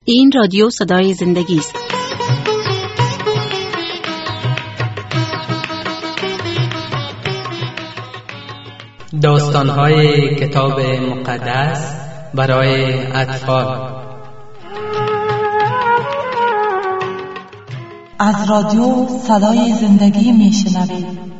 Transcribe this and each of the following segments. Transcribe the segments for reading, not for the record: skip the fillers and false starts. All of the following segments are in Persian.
این رادیو صدای زندگی است. داستان‌های کتاب مقدس برای اطفال. از رادیو صدای زندگی میشنوید.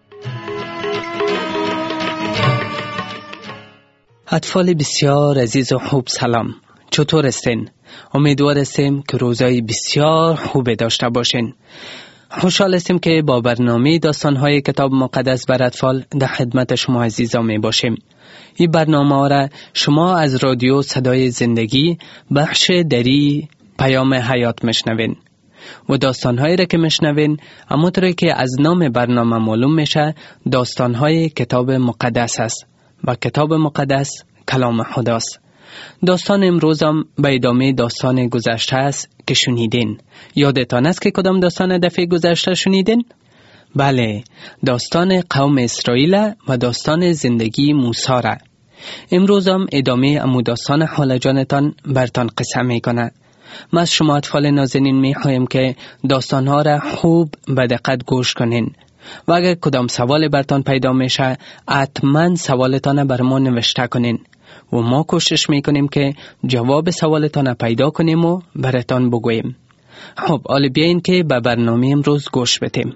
اطفال بسیار عزیز و خوب، سلام. چطور هستین؟ امیدوار هستیم که روزای بسیار خوب داشته باشین. خوشحال هستیم که با برنامه داستان‌های کتاب مقدس بر اطفال در خدمت شما عزیزان می باشیم. این برنامه را شما از رادیو صدای زندگی بخش دری پیام حیات میشنوین و داستان‌هایی را که میشنوین همونطوری که از نام برنامه معلوم میشه داستان‌های کتاب مقدس است و کتاب مقدس کلام خداست. داستان امروزم به ادامه داستان گذشته است که شنیدین. یادتان است که کدام داستان دفعه گذشته شنیدین؟ بله، داستان قوم اسرائیل و داستان زندگی موسی را. امروزم ادامه امو داستان خاله جانتان برتان قصه میکنه. ما از شما اطفال نازنین میخواهیم که داستانها را خوب به دقت گوش کنین و اگر کدام سوال برتان پیدا میشه حتما سوالتان بر ما نوشته کنین و ما کوشش میکنیم که جواب سوالتان پیدا کنیم و براتان بگوییم. خب حالا بیاین که به برنامه امروز گوش بدیم.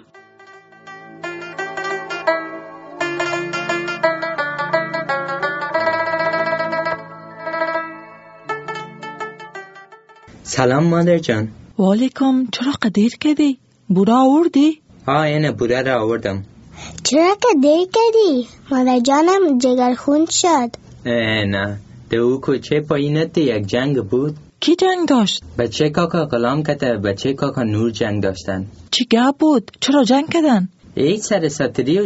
سلام مادر جان. و علیکم. چرا قدیر کردی؟ بودا آوردی؟ اینه بودا را آوردم. چرا قدیر کردی؟ مادر جانم جگرخون شد. نه ده او کوچه پایینت یک جنگ بود. کی جنگ داشت؟ بچه کاکا غلام کته بچه کاکا نور جنگ داشتن. چی گپ بود؟ چرا جنگ کردن؟ ای سر ساتری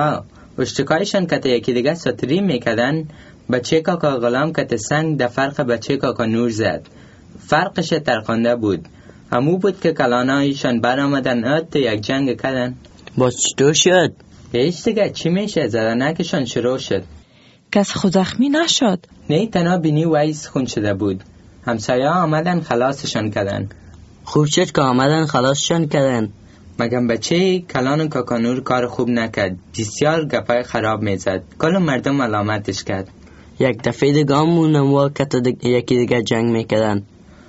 اشتکایشان کته یکی دیگه ساتری میکدن. بچه کاکا غلام کته سنگ ده فرق بچه کاکا نور زد. فرقش ترخانده بود. همو بود که کلانایشان برآمدن یک جنگ کردن. باز چطور شد؟ ایش دیگه چی میشه؟ زدنکشان شروع شد. کس خود زخمی نشد؟ نه، تنها بینی ویس خون شده بود. همسایه آمدن خلاصشان کردن. خوب شد که آمدن خلاصشان کردن. مگم بچه کلان کاکانور کار خوب نکرد. بسیار گپای خراب میزد. کل مردم علامتش کرد. یک دفعه دیگه همونم واقعا یکی دیگه جنگ میکردن.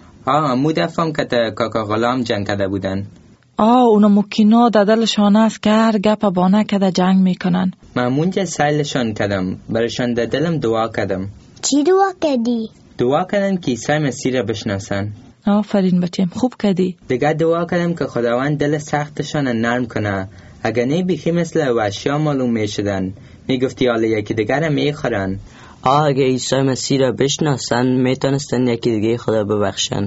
امو دفعم که کاکا غلام جنگ کرده بودن. اونا مکینا ددلشان است که هر گپ بانه کده جنگ میکنن. من مونجا سایلشان کردم. برشان دلم دعا کردم. چی دعا کردی؟ دعا کردن که عیسی مسیح را بشناسن. آفرین بچیم، خوب کردی. دیگه دعا کردم که خداوند دل سختشان نرم کنه. اگر نه بیخی مثل وحشیا معلوم میشدن. میگفتی حالا یکی دیگر را میخورن. اگه عیسی مسیح را بشناسن میتونستن یکی دیگه خدا ببخشن.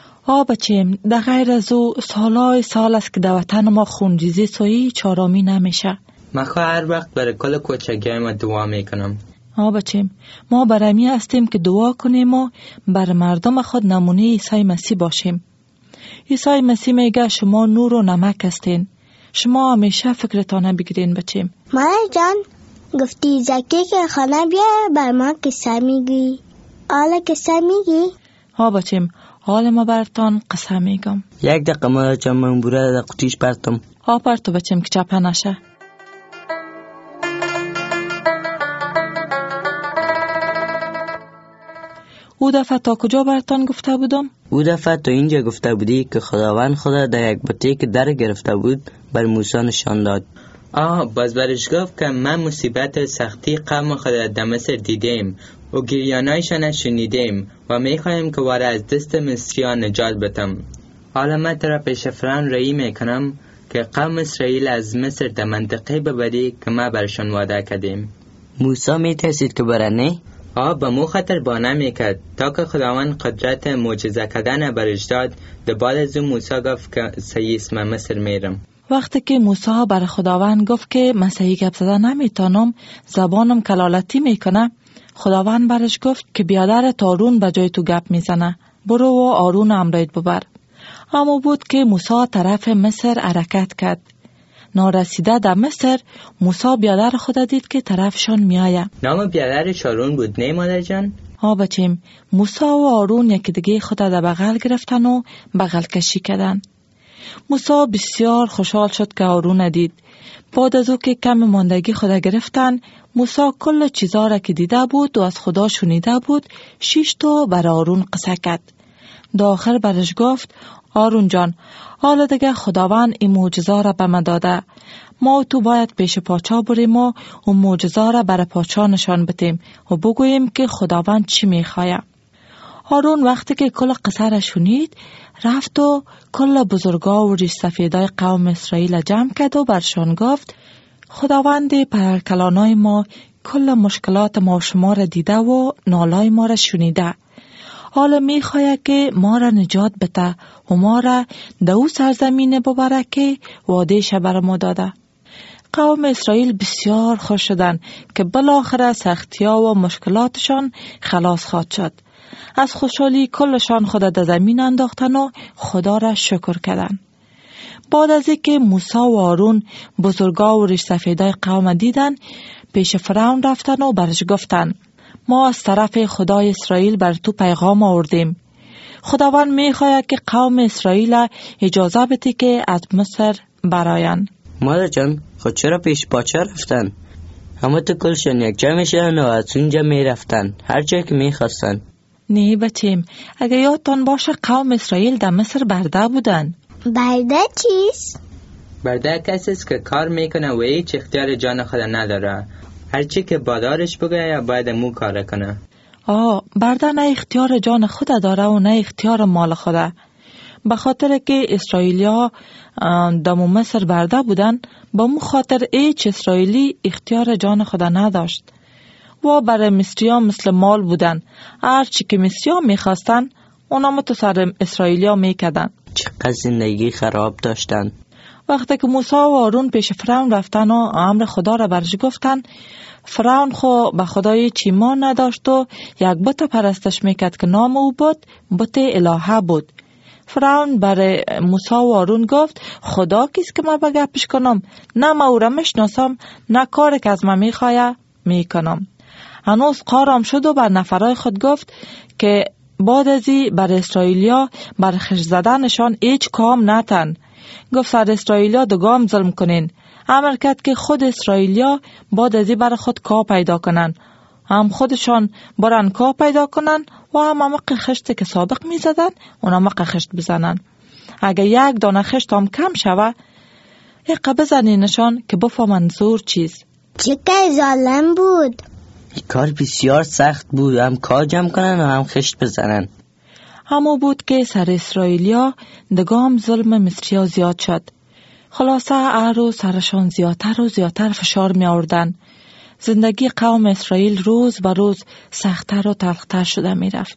بچیم، در غیر از او سالای سال است که در وطن ما خونریزی سوی چارامی نمیشه. من هر وقت برای کل کوچگی ما دعا میکنم. بچیم، ما برای هستیم که دعا کنیم و بر مردم خود نمونه عیسی مسیح باشیم. عیسی مسیح میگه شما نور و نمک هستین. شما همیشه فکرتانه بگیرین بچیم. مادر جان گفتی زکی که خانه بیا بر ما قصه میگی. حالا قصه میگی؟ بچیم، حال ما برتان قصه میگم. یک دقیقه مادر جان، من بوره در قطیش پرتم. پرتو بچیم که چپه نشه. او دفعه تا کجا برتان گفته بودم؟ او دفعه تا اینجا گفته بودی که خداوند خدا در یک بطه که در گرفته بود بر موسی نشان داد. باز برش گفت که من مصیبت سختی قوم خدا در مصر دیدیم و گریانایشان شنیدیم و میخوایم که واره از دست مصریان نجات بدم. حالا من ترا پیش فرعون رایی میکنم که قوم اسرائیل از مصر در منطقه ببری که ما برشان وعده کردیم. موسی میترسید که بره نه؟ با مو خطر بانه میکرد تا که خداوند قدرت معجزه کردن برش داد. در بعد از اون موسی گفت که سیس من مصر میرم. وقتی که موسی بر خداوند گفت که مسیحی گپ زدن نمیتونم، زبانم کلالتی میکنه، خداوند برش گفت که بیادر آرون به جای تو گپ میزنه، برو و آرون امرایت ببر. اما بود که موسی طرف مصر حرکت کرد. نارسیده در مصر موسی بیادر خود دید که طرفشان میآید. نام بیادرش آرون بود نه مادر جان؟ بچیم موسی و آرون یکی دیگه خود در بغل گرفتن و بغل کشی کردن. موسی بسیار خوشحال شد که آرون دید. بعد از او که کم ماندگی خود گرفتن، موسی کل چیزا را که دیده بود و از خدا شنیده بود 6 تا بر آرون قصه کرد. در آخر برش گفت آرون جان، حالا دیگه خداوند این معجزه را به ما داده. ما و تو باید پیش پادشاه بریم و اون معجزه را برای پادشاه نشان بدیم و بگوییم که خداوند چی میخواه. آرون وقتی که کل قصه را شنید، رفت و کل بزرگا و ریش سفیدای قوم اسرائیل جمع کرد و برشان گفت خداوند پرکلانای ما کل مشکلات ما و شما را دیده و نالای ما را شنیده. حالا میخواه که ما را نجات بده و ما را در او سرزمین ببره که وعدهش بر ما داده. قوم اسرائیل بسیار خوش شدند که بالاخره سختی‌ها و مشکلاتشان خلاص خواهد شد. از خوشحالی کلشان خود در زمین انداختن و خدا را شکر کردند. بعد از اینکه موسی و آرون بزرگا و ریش سفیدای قوم دیدن، پیش فرعون رفتن و برش گفتن ما از طرف خدای اسرائیل بر تو پیغام آوردیم. خداوند میخواهد که قوم اسرائیل اجازه بده که از مصر براین. مادر جان، خود چرا پیش پادشاه رفتن؟ همه تو کلشان یک جا میشن و از اونجا میرفتن هر جا که میخواستن. نه بچیم، اگه یادتان باشه قوم اسرائیل در مصر برده بودن. برده چیست؟ برده کسی است که کار میکنه و هیچ اختیار جان خود نداره. هرچی که بادارش بگه باید مو کار کنه. برده نه اختیار جان خود داره و نه اختیار مال خوده. به خاطر که اسرائیلیا در مصر برده بودن، با مو خاطر هیچ اسرائیلی اختیار جان خود نداشت. و برای مصری‌ها مثل مال بودن. هر چی که مصری‌ها میخواستن اونا تو سر اسرائیلیا میکردن. چقدر زندگی خراب داشتن. وقتی که موسی و آرون پیش فرعون رفتن و امر خدا را برش گفتن، فرعون خو به خدای چیمان نداشت و یک بت پرستش میکرد که نام او بود بت الهه بود. فرعون برای موسی و آرون گفت خدا کیست که ما بگپش کنم؟ نه ما او را میشناسم، نه کاری که از ما میخواه میکنم. هنوز قارم شد و بر نفرای خود گفت که بعد ازی بر اسرائیلیا بر خش زدنشان هیچ کام نتن. گفت سر اسرائیلیا دو گام ظلم کنین. امر کرد که خود اسرائیلیا بعد ازی بر خود کا پیدا کنن. هم خودشان برن کا پیدا کنن و هم خشت که سابق می زدن اونا خشت بزنن. اگه یک دانه خشت هم کم شوه یک بزنینشان که بفهمن زور چیز. چقدر ظالم بود. کار بسیار سخت بود، هم کار جمع کنن و هم خشت بزنن. همو بود که سر اسرائیلیا دگام ظلم مصریا زیاد شد. خلاصه هر روز سرشان زیادتر و زیادتر فشار می آوردن. زندگی قوم اسرائیل روز به روز سختتر و تلختر شده می رفت.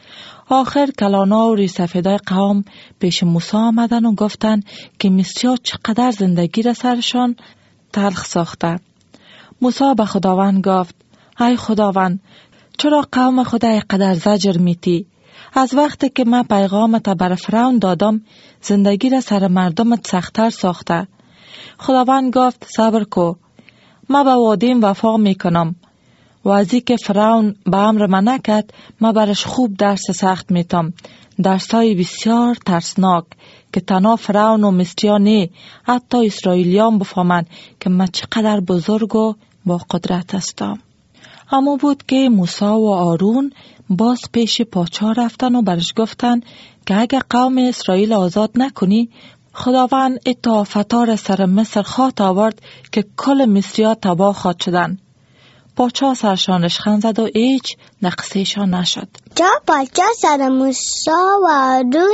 آخر کلانا و ریش سفیدای قوم پیش موسی آمدن و گفتن که مصریا چقدر زندگی را سرشان تلخ ساخته. موسی به خداوند گفت ای خداوند، چرا قوم خدا اینقدر زجر میتی؟ از وقتی که من پیغامت بر فرعون دادم زندگی را سر مردمت سختتر ساخته. خداوند گفت صبر کو، من به وعده‌ام وفا میکنم و از اینکه فرعون به امر من نکرد من برش خوب درس سخت میتم، درسای بسیار ترسناک که تنها فرعون و مصریا نه حتی اسرائیلیان بفهمند که من چقدر بزرگ و با قدرت هستم. اما بود که موسی و آرون باز پیش پادشاه رفتن و برش گفتن که اگر قوم اسرائیل آزاد نکنی خداوند اطاعتها را سر مصر خواهد آورد که کل مصری‌ها تباه خواهد شدن. پادشاه سرشان رشخند زد و هیچ نقصهشان نشد. جا پادشاه سر موسی و آرون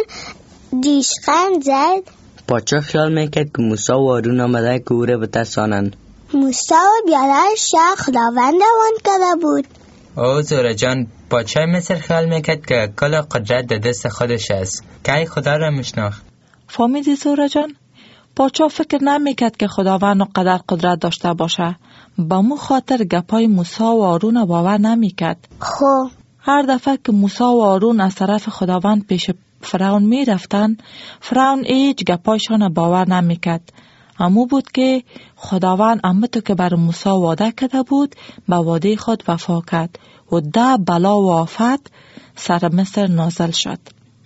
ریشخند زد. پادشاه خیال میکرد که موسی و آرون آمده که او را بترسانند. موسی و بیادرش خداوند روان کرده بود. او زوره جان، پادشاه مصر خیال میکرد که کل قدرت در دست خودش است که ای خدا را میشناخت. فهمیدی زوره جان؟ پادشاه فکر نمیکرد که خداوند قدر قدرت داشته باشه. با مو خاطر گپای موسی و آرون باور نمیکرد. خب هر دفعه که موسی و آرون از طرف خداوند پیش فرعون می رفتن، فرعون هیچ گپایشان باور نمیکرد. همو بود که خداوند امتو که بر موسی وعده کرده بود به وعده خود وفا کرد و 10 بلا و آفت سر مصر نازل شد.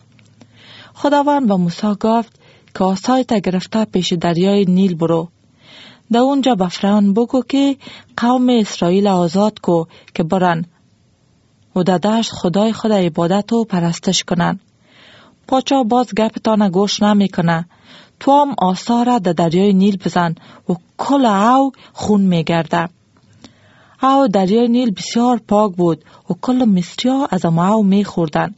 خداوند به موسی گفت که عصایت گرفته پیش دریای نیل برو. در اونجا به فرعون بگو که قوم اسرائیل آزاد کو که برن و در دشت خدای خود عبادت و پرستش کنن. پاچا باز گپتان گوش نمی کنه. تو هم عصا را در دریای نیل بزن و کل او خون می گرده. او دریای نیل بسیار پاک بود و کل مصری‌ها از او می خوردن.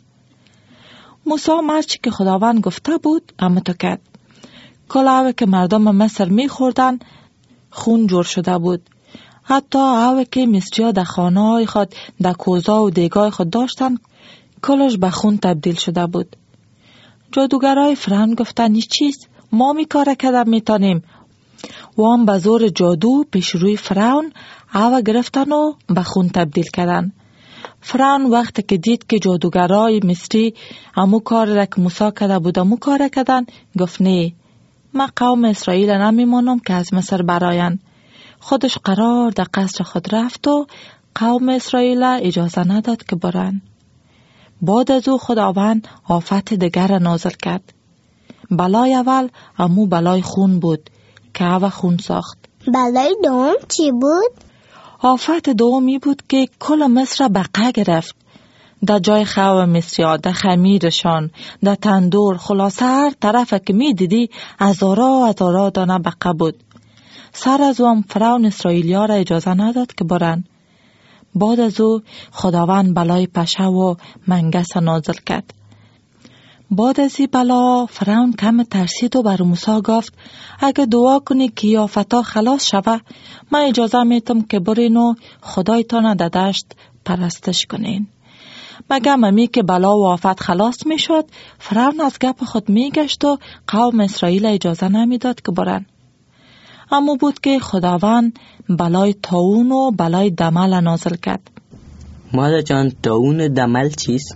موسی مرچی که خداوند گفته بود همونطور کرد. کل او که مردم مصر می خوردن خون جور شده بود. حتی او که مصری‌ها در خانه‌های خود در کوزه و دیگای خود داشتن کلش به خون تبدیل شده بود. جادوگرای فرعون گفتن این چیست؟ ما می کار کردن می تانیم. و هم به زور جادو پیش روی فرعون او گرفتن و به خون تبدیل کردن. فرعون وقتی که دید که جادوگرای مصری همو کار را که موسی کرده بود همو کار کردن گفت نه، من قوم اسرائیل نمی مانم که از مصر براین. خودش قرار در قصر خود رفت و قوم اسرائیل اجازه نداد که برن. بعد از او خداوند آفت دیگر نازل کرد. بلای اول همو بلای خون بود که او خون ساخت. بلای دوم چی بود؟ آفت دومی بود که کل مصر بقه گرفت. در جای خواب مصری‌ها، در خمیرشان، در تندور، خلاصه هر طرف که می دیدی هزارا دانه بقه بود. سر از او هم فرعون اسرائیلیا را اجازه نداد که برن. بعد از او خداوند بلای پشه و منگس نازل کرد. بعد از این بلا فرعون کم ترسید و بر موسی گفت اگه دعا کنی که آفتا خلاص شوه من اجازه میتم که برین و خدایتان در دشت پرستش کنین. مگم امی که بلا و آفت خلاص میشد فرعون از گپ خود میگشت و قوم اسرائیل اجازه نمیداد که برن. اما بود که خداوند بلای طاعون و بلای دمل نازل کرد. مادر جان طاعون دمل چیست؟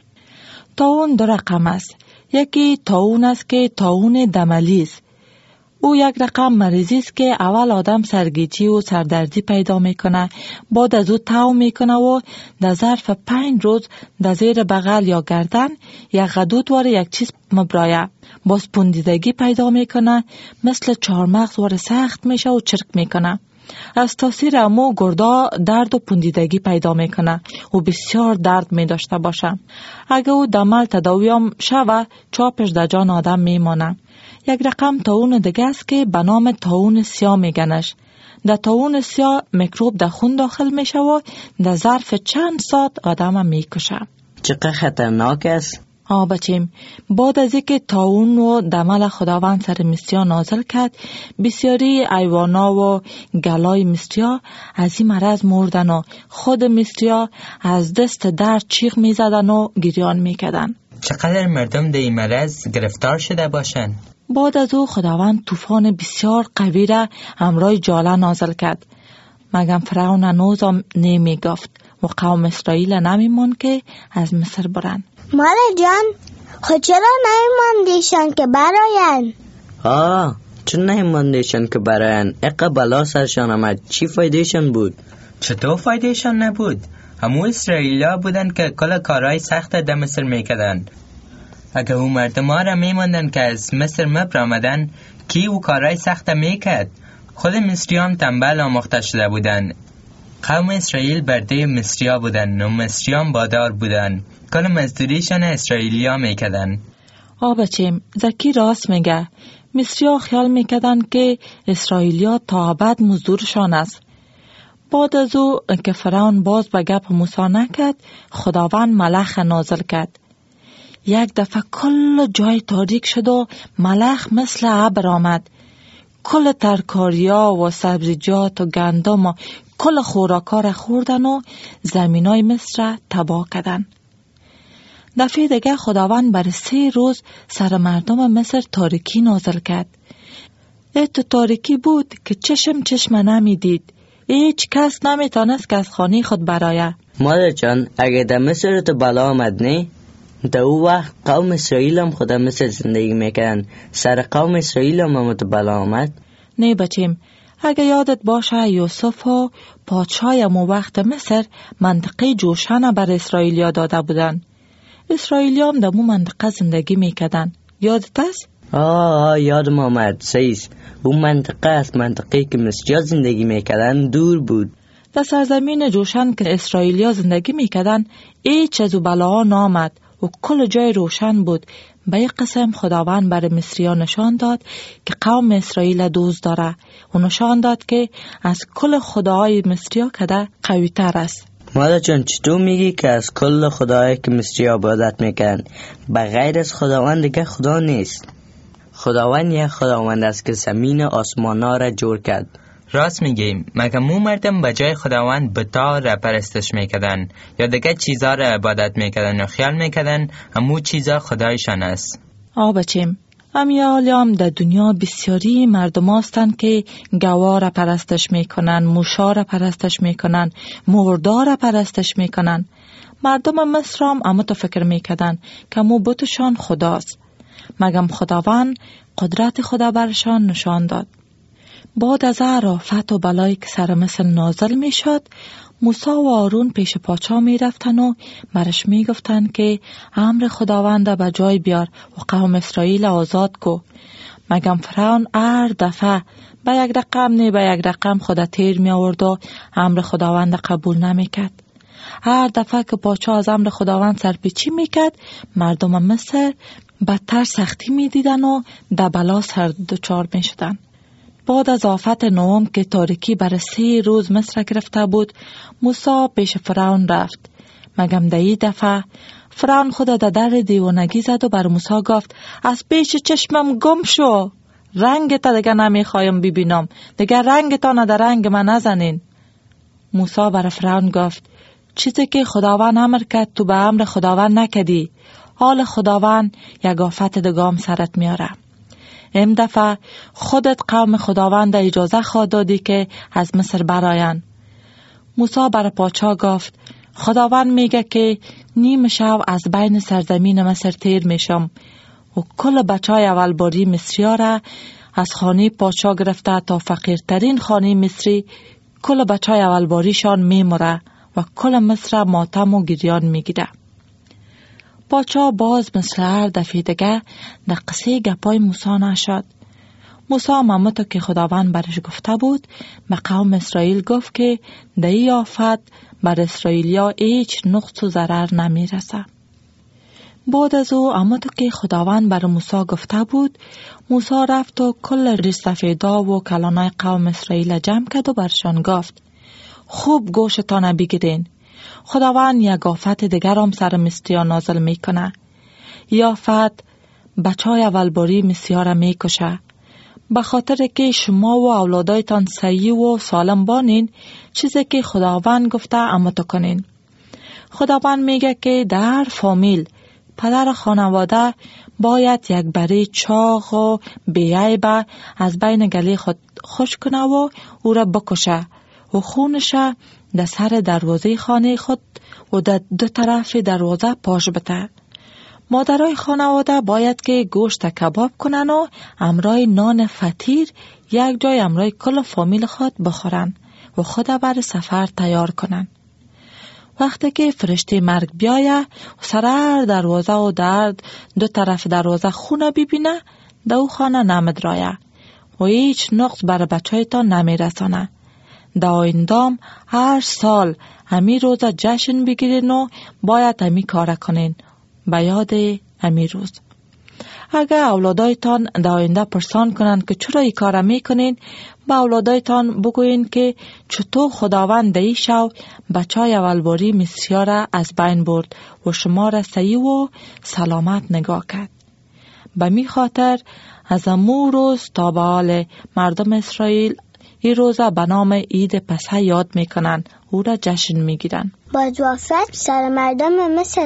طاعون 2 رقم است. یکی طاعون است که طاعون دملی است. او یک رقم مریضی است که اول آدم سرگیجی و سردردی پیدا میکنه، بعد از او تاو میکنه و در ظرف 5 روز در زیر بغل یا گردن یک غدود واره یک چیز مبرایه، باز پوندیدگی پیدا میکنه، مثل چهارمغز واره سخت میشه و چرک میکنه. از تاثیر امو گردا درد و پوندیدگی پیدا میکنه و بسیار درد می داشته باشه. اگه او دمل تداویم شوه چاپش در جان آدم میمانه. یک رقم طاعون دیگه است که به نام طاعون سیاه میگنش. در طاعون سیاه میکروب در خون داخل میشه و در ظرف چند ساعت آدم میکشه. چقدر خطرناک است؟ بچیم، بعد از اینکه طاعون و دمل خداوند سر مصری‌ها نازل کرد، بسیاری حیوانا و گلای مصری‌ها از این مرض مردن و خود مصری‌ها از دست درد چیغ میزدن و گریان میکردن. چقدر مردم در این مرض گرفتار شده باشند؟ بعد از او خداوند طوفان بسیار قوی را همراه جاله نازل کرد. مگم فرعون هنوز نمی گفت و قوم اسرائیل نمیمون که از مصر برن. مادر جان خود چرا نمیماندیشن که براین؟ چون نمیماندیشن که براین؟ اقا بلا سرشان آمد، چی فایدهشان بود؟ چطور فایدهشان نبود؟ همو اسرائیلیا بودن که کل کارهای سخت در مصر میکردن. اگه او مردم ها را میماندن که از مصر مبر آمدن کی او کارهای سخت میکرد؟ خود مصریان تنبل آموخته شده بودن. قوم اسرائیل برده مصریا بودن و مصریان بادار بودن. کل مزدوریشان اسرائیلیا میکردن. بچیم، زکی راست میگه. مصریا خیال میکردن که اسرائیلیا تا ابد مزدورشان است. بعد از او که فرعون باز به گپ موسی نکرد، خداوند ملخ نازل کرد. یک دفعه کل جای تاریک شد و ملخ مثل ابر آمد. کل ترکاریا و سبزیجات و گندم و کل خوراکا را خوردن و زمینای مصر را تباه کردن. دفعه دیگه خداوند بر 3 روز سر مردم مصر تاریکی نازل کرد. تو تاریکی بود که چشم نمی دید. هیچ کس نمی تانست که از خانه خود برایه. مادر جان اگه در مصر تو بلا آمد نه؟ در او وقت قوم اسرائیل هم خود مصر زندگی میکنن. سر قوم اسرائیل هم تو بلا آمد؟ نه بچیم، اگه یادت باشه یوسف و پادشاه مو وقت مصر منطقه جوشن بر اسرائیلیا داده بودن. اسرائیلی هم در مو منطقه زندگی میکردن. یادت است؟ یادم آمد. سیس اون منطقه است، منطقه که مصریا زندگی میکردن دور بود. در سرزمین جوشن که اسرائیلیا زندگی میکردن هیچ از بلاها نامد و کل جای روشن بود. به یک قسم خداوند بر مصریا نشان داد که قوم اسرائیل دوست داره و نشان داد که از کل خداهای مصریا کده قوی تر است. مادر جان چطور میگی که از کل خداهایی که مصریا عبادت میکنن بغیر از خداوند دیگه خدا نیست؟ خداوند یک خداوند است که زمین و آسمانا را جور کرد. راست میگیم. مگه مو مردم به جای خداوند بتا را پرستش میکردن یا دیگه چیزا را عبادت میکردن و خیال میکردن همو چیزا خدایشان است؟ بچیم، امیالیام در دنیا بسیاری مردم هستند که گوا را پرستش میکنن، موشا را پرستش میکنن، مردا را پرستش میکنن. مردم مصر هم اما تو فکر میکردن که مو بتشان خداست. مگم خداوند قدرت خدا برشان نشان داد. بعد از آفت و بلایی که سر مصر نازل می شد، موسی و هارون پیش پادشاه می رفتن و برش می گفتن که امر خداوند به جای بیار و قوم اسرائیل آزاد کو. مگم فرعون هر دفعه به یک رقم نه به یک رقم خدا تیر می آورد و امر خداوند قبول نمی کرد. هر دفعه که پادشاه از امر خداوند سرپیچی می کرد، مردم مصر بدتر سختی می دیدن و در بلا سر دچار می شدن. بعد از آفت نوم که تاریکی بر 3 روز مصر گرفته بود، موسی پیش فرعون رفت. مگم دهی دفعه فرعون خود در در دیوانگی زد و بر موسی گفت از پیش چشمم گم شو، رنگت دیگه نمیخوایم ببینم، دیگه رنگتان در رنگ من نزنین. موسی بر فرعون گفت چیزی که خداوند امر کرد تو به امر خداوند نکدی، حال خداوند یک آفت دگام سرت میاره. این دفعه خودت قوم خداوند اجازه خواه دادی که از مصر براین. موسی بر پادشاه گفت خداوند میگه که نیم شب از بین سرزمین مصر تیر میشم و کل بچای اولباری مصری را از خانه پادشاه گرفته تا فقیرترین خانه مصری کل بچای اولباریشان میموره و کل مصر ماتم و گریان میگیره. پادشاه باز مثل هر دفعه دیگه در قصه گپای موسی نشد. موسی همانطور که خداوند برش گفته بود به قوم اسرائیل گفت که در این آفت بر اسرائیلیا هیچ نقص و ضرر نمیرسه. بعد از او همانطور که خداوند بر موسی گفته بود، موسی رفت و کل ریش سفیدا و کلانای قوم اسرائیل جمع کرد و برشان گفت خوب گوشتان بگیرین. خداوند یک آفت دیگر هم سر مصریا نازل میکنه. این آفت بچای اولباری مصریا را میکشه. به خاطر که شما و اولادایتان صحیح و سالم بانین، چیزی که خداوند گفته اما تو کنین. خداوند میگه که در فامیل پدر خانواده باید یک بره چاق و بیعیبه از بین گلی خود خوش کنه و او را بکشه و خونش در سر دروازه خانه خود و در 2 طرف دروازه پاش بده. مادرای خانواده باید که گوشت کباب کنن و امرای نان فطیر یک جای امرای کل فامیل خود بخورن و خود بر سفر تیار کنن. وقتی که فرشته مرگ بیایه و سر دروازه و در 2 طرف دروازه خونه ببینه، در او خانه نمیدرایه و هیچ نقص بر بچه‌تان نمیرسانه. در آیندام هر سال همی روز جشن بگیرین و باید همی کار کنین به یاد همی روز. اگر اولادایتان در آینده پرسان کنند که چرا این کار میکنین، با اولادایتان بگوین که چطور خداوند ای شو بچای اولباری مصریا را از بین برد و شما را صحیح و سلامت نگاه کرد. به می خاطر از امو روز تا به حال مردم اسرائیل این روزه به نام عید پسح یاد میکنن، او را جشن میگیرن. باز وافت سر مردم مصر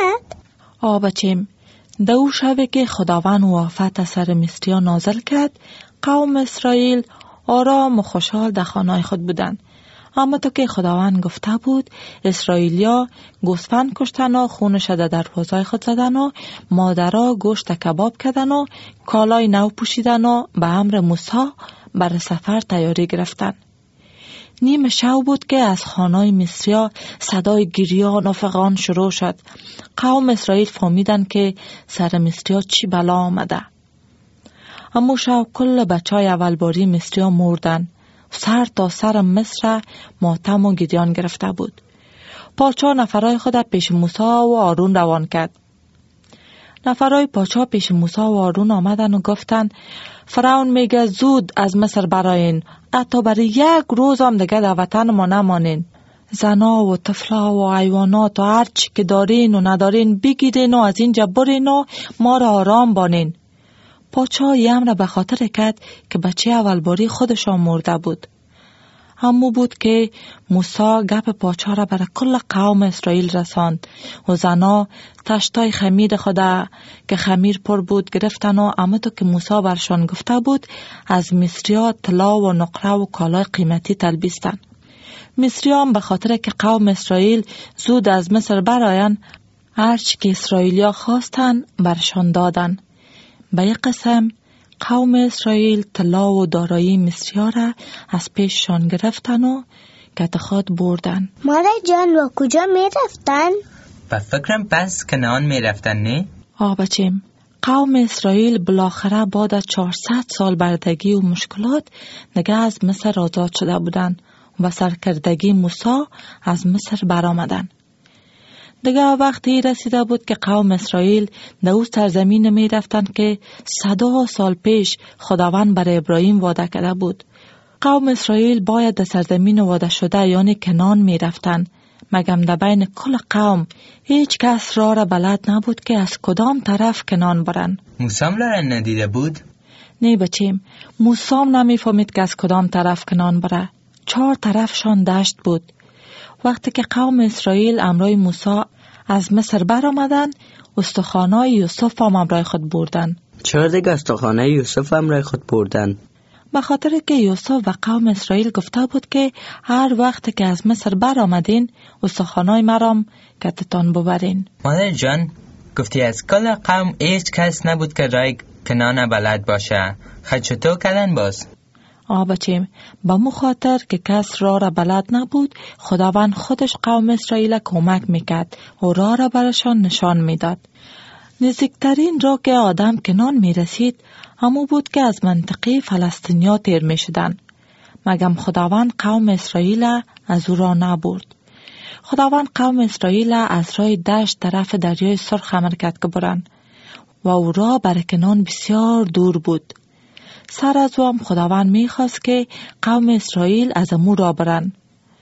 آمد؟ بچیم، دو شبه که خداوند وافت سر مصریا نازل کرد، قوم اسرائیل آرام و خوشحال در خانه‌های خود بودن. اما تو که خداوند گفته بود اسرائیلیا گوسفند کشتن و خونش در دروازه‌های خود زدن و مادرها گوشت کباب کردن و کالای نو پوشیدن و به امر موسی بر سفر تیاری گرفتند. نیم شب بود که از خانه‌های مصریا صدای گریان و فغان شروع شد. قوم اسرائیل فهمیدند که سر مصریا چی بلا آمده. اما شب کل بچهای اولباری مصریا مردن. سر تا سر مصر ماتم و گریان گرفته بود. پادشاه نفرای خود پیش موسی و آرون روان کرد. نفرای پادشاه پیش موسی و آرون آمدن و گفتند فرعون میگه زود از مصر براین، حتی برای یک روز هم دیگه در وطن ما نمانین. زنا و طفلا و حیوانات و هر چی که دارین و ندارین بگیرین و از اینجا برین و ما را آرام بانین. پادشاه این امر به خاطر کرد که بچه اولباری خودشان مرده بود. همو بود که موسی گپ پادشاه را برای کل قوم اسرائیل رساند و زنا تشتای خمیر خدا که خمیر پر بود گرفتن و همونطور که موسی برشان گفته بود از مصریا طلا و نقره و کالای قیمتی تلبیستن. مصریا هم به خاطر که قوم اسرائیل زود از مصر براین هرچی که اسرائیلیا خواستن برشان دادن. به یک قسم قوم اسرائیل طلا و دارایی مصریا را از پیششان گرفتن و کت خود بردن. مادر جان و کجا می رفتن؟ به فکرم بس کنعان می رفتن نه؟ بچیم، قوم اسرائیل بالاخره بعد از 400 سال بردگی و مشکلات نگه از مصر آزاد شده بودن و سرکردگی موسی از مصر برآمدن. دیگه وقتی رسیده بود که قوم اسرائیل در او سرزمین می رفتن که 100 سال پیش خداوند برای ابراهیم وعده کرده بود. قوم اسرائیل باید در سرزمین وعده شده یعنی کنعان می رفتن. مگم در بین کل قوم هیچ کس را بلد نبود که از کدام طرف کنعان برن. موسام را ندیده بود؟ نه بچیم، موسام نمی فهمید که از کدام طرف کنعان بره. 4 طرفشان دشت بود. وقتی که قوم اسرائیل امرای موسی از مصر برآمدن، استخوانای یوسف هم امرای خود بردن. چرا دیگه استخوانای یوسف امرای خود بردن؟ به خاطر که یوسف و قوم اسرائیل گفته بود که هر وقت که از مصر برآمدین استخوانای مرام کتتان ببرین. مادر جان گفتی از کل قوم هیچ کس نبود که رای کنعان بلد باشه. خود چطور کردن باز؟ بچیم، با مخاطر که کس راه را بلد نبود خداوند خودش قوم اسرائیل کمک میکرد و راه را برشان نشان میداد. نزدیکترین راه که آدم کنعان میرسید همو بود که از منطقه فلسطینیا تیر میشدن. مگم خداوند قوم اسرائیل از او راه نبرد. خداوند قوم اسرائیل از راه دشت طرف دریای سرخ امر کرد که برن و او راه بر کنعان بسیار دور بود. سر از او هم خداوند میخواست که قوم اسرائیل از امو را برن.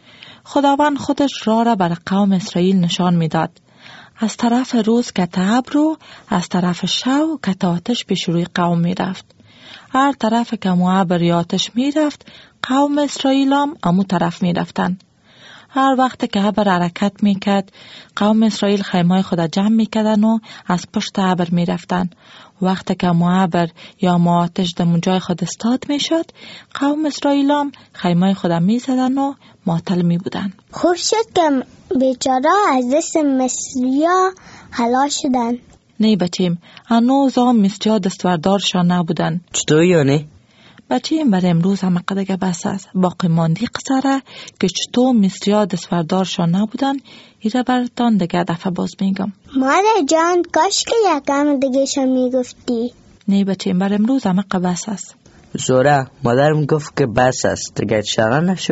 خداوند خودش راه را بر قوم اسرائیل نشان میداد. از طرف روز کت ابر و از طرف شب کت آتش پیش روی قوم میرفت. هر طرف که امو ابر یا آتش میرفت قوم اسرائیل هم امو طرف میرفتن. هر وقت که ابر حرکت میکرد قوم اسرائیل خیمه خود جمع میکردن و از پشت ابر میرفتن. وقتی که ابر یا آتش در جای خود استاد میشد قوم اسرائیل هم خیمه خود میزدن و معطل میبودن. خوب شد که بیچاره از دست مصریا خلاص شدن. نه بچیم، هنوز هم مصریا دستوردارشان نبودن. چطور یعنی؟ بچیم برای امروز هم قدگه بس است. باقی ماندی قصره که چطور مصریا دستوردارشان نبودن ایره براتان دیگه دفعه باز میگم. مادر جان کاش که یکم دیگه شو میگفتی. نه بچیم برای امروز هم بس است. زوره مادرم گفت که بس است دیگه شغل نشو.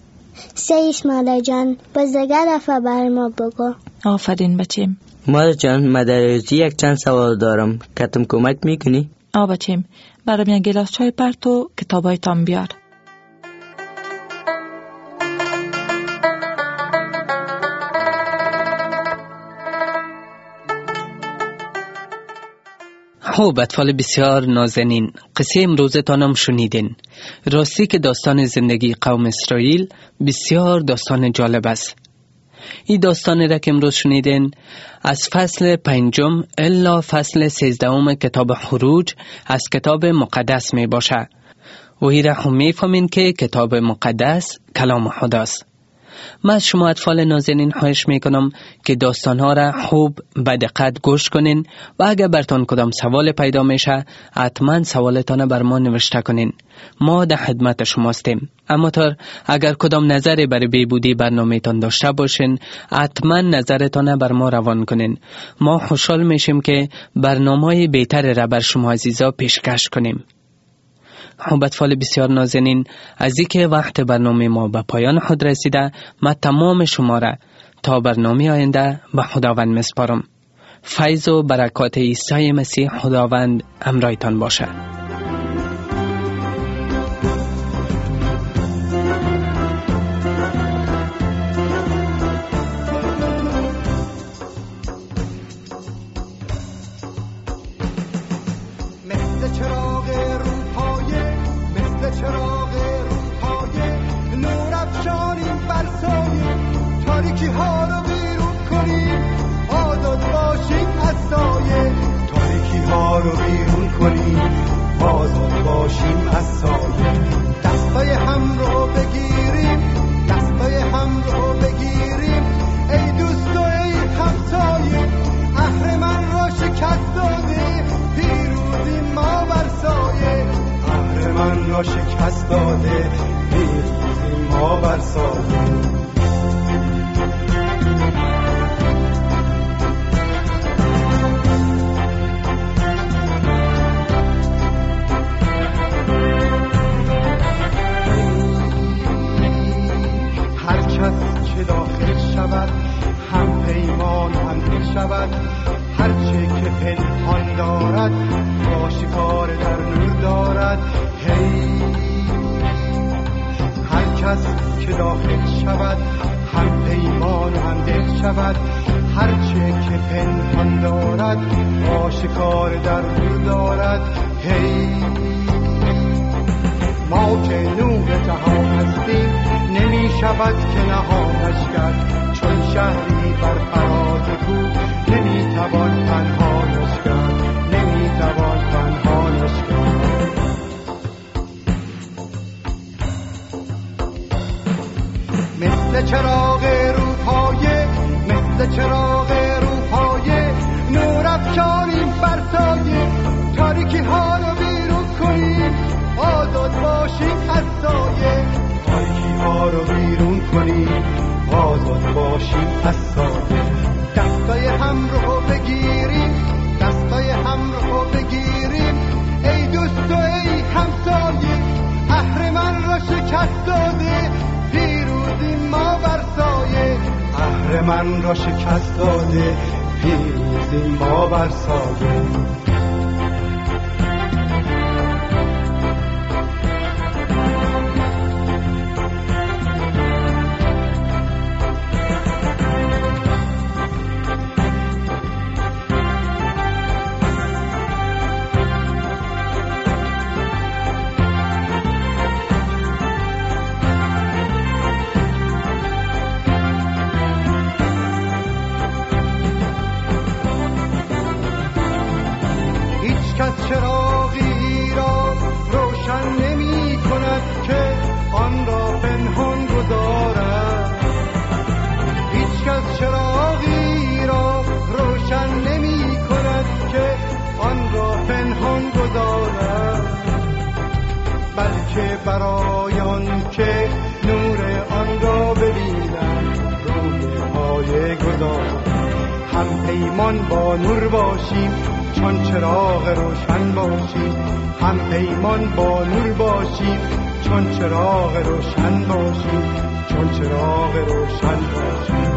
سیش مادر جان باز دیگه دفعه بر ما بگو. آفرین بچیم. مادر جان مدرزی یک چند سوال دارم کتم کمک میکنی؟ بچیم برام یک گلاس چای پرت و کتابای تام بیار. خب اطفال بسیار نازنین، قصه امروزتانم شنیدین. راستی که داستان زندگی قوم اسرائیل بسیار داستان جالب است. این داستانی را که امروز شنیدین از فصل 5 الا فصل 13 کتاب خروج از کتاب مقدس می باشه و این را هم می فهمین که کتاب مقدس کلام خداست. من از شما اطفال نازنین خواهش میکنم که داستانها را خوب به دقت گوش کنین و اگر برتان کدام سوال پیدا میشه حتما سوالتان بر ما نوشته کنین. ما در خدمت شماستیم. اما اگر کدام نظری برای بهبودی برنامه‌تان داشته باشین حتما نظرتان بر ما روان کنین. ما خوشحال میشیم که برنامه‌های بهتری را بر شما عزیزا پیشکش کنیم. خب اطفال بسیار نازنین، از اینکه وقت برنامه ما به پایان خود رسیده، من تمام شما را تا برنامه آینده به خداوند میسپارم. فیض و برکات عیسی مسیح خداوند همراهتان باشه. شکست داده پیروزی ما بر سایه. هر کس که داخل شود هم پیمان هم دل شود، هرچه که پنهان دارد آشکار در نور دارد. هر کس که داخل شود هم پیمان و هم دل شود، هرچه که پنهان دارد آشکار در نور دارد. ما که نور جهان هستیم نمی شود که نهانش کرد، چون شهری بر فراز کوه نمی توان پنهانش کرد، نمی توان پنهانش کرد. مثل چراغ روپایه، مثل چراغ روپایه، نور افشانیم بر سایه، تاریکی ها رو بیرون کنیم آزاد باشیم از سایه، تاریکی ها رو بیرون کنیم آزاد باشیم از سایه. دستای هم رو بگیریم، دستای هم رو بگیریم، ای دوست و ای همسایه، اهرمن را شکست داده پیروزی ما بر سایه، اهرمن را شکست داده پیروزی ما بر سایه. کس چراغی را روشن نمی کند که آن را پنهان گذارد، هیچ کس چراغی را روشن نمی کند که آن را پنهان گذارد، بلکه برای آن که نور آن را ببینند روی پایه گذارد. هم پیمان با نور باشیم چون چراغ روشن باشیم، هم پیمان با نور باشیم چون چراغ روشن باشیم، چون چراغ روشن باشیم.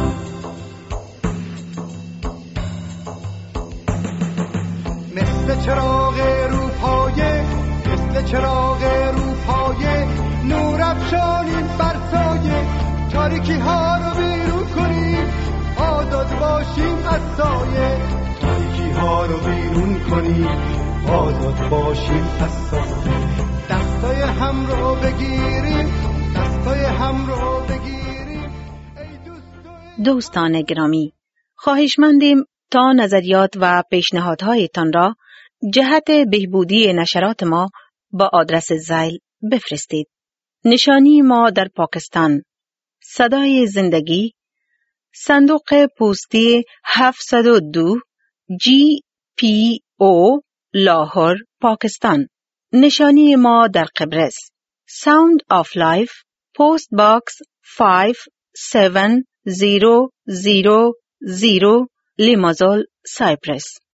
مثل چراغ روپایه، مثل چراغ روپایه، نور افشانیم بر سایه، تاریکی ها رو بیرون کنیم آزاد باشیم از سایه، تاریکی ها رو بیرون کنیم آزاد باشیم از سایه. دستای هم رو بگیریم، دستای هم رو بگیریم. دوستان گرامی، خواهشمندیم تا نظریات و پیشنهادهایتان را جهت بهبودی نشرات ما با آدرس زیل بفرستید. نشانی ما در پاکستان صدای زندگی، صندوق پستی 702 GPO لاهور، پاکستان. نشانی ما در قبرس. Sound of Life، Post Box 570000 لیمازول، سایپرس.